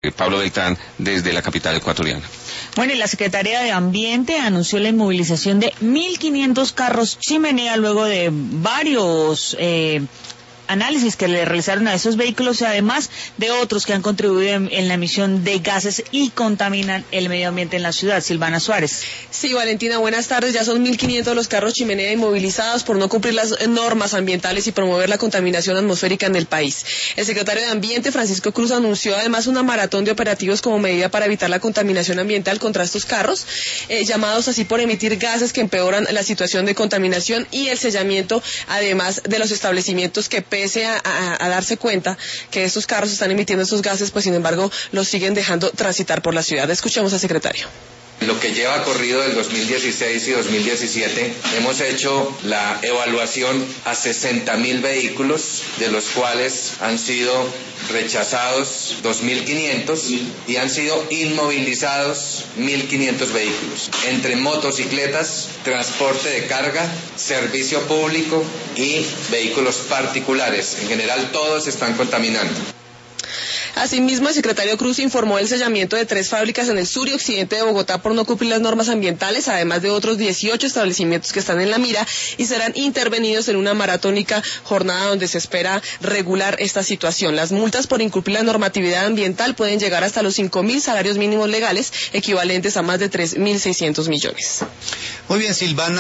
Pablo Beltrán, desde la capital ecuatoriana. Bueno, y la Secretaría de Ambiente anunció la inmovilización de 1.500 carros chimenea luego de varios análisis que le realizaron a esos vehículos y además de otros que han contribuido en la emisión de gases y contaminan el medio ambiente en la ciudad. Silvana Suárez. Sí, Valentina, buenas tardes. Ya son 1.500 los carros chimenea inmovilizados por no cumplir las normas ambientales y promover la contaminación atmosférica en el país. El secretario de Ambiente, Francisco Cruz, anunció además una maratón de operativos como medida para evitar la contaminación ambiental contra estos carros, llamados así por emitir gases que empeoran la situación de contaminación y el sellamiento, además de los establecimientos que pese a darse cuenta que estos carros están emitiendo estos gases, pues sin embargo los siguen dejando transitar por la ciudad. Escuchemos al secretario. Lo que lleva corrido del 2016 y 2017, hemos hecho la evaluación a 60.000 vehículos, de los cuales han sido rechazados 2.500 y han sido inmovilizados 1.500 vehículos, entre motocicletas, transporte de carga, servicio público y vehículos particulares. En general, todos están contaminando. Asimismo, el secretario Cruz informó el sellamiento de 3 fábricas en el sur y occidente de Bogotá por no cumplir las normas ambientales, además de otros 18 establecimientos que están en la mira y serán intervenidos en una maratónica jornada donde se espera regular esta situación. Las multas por incumplir la normatividad ambiental pueden llegar hasta los 5.000 salarios mínimos legales, equivalentes a más de 3.600 millones. Muy bien, Silvana.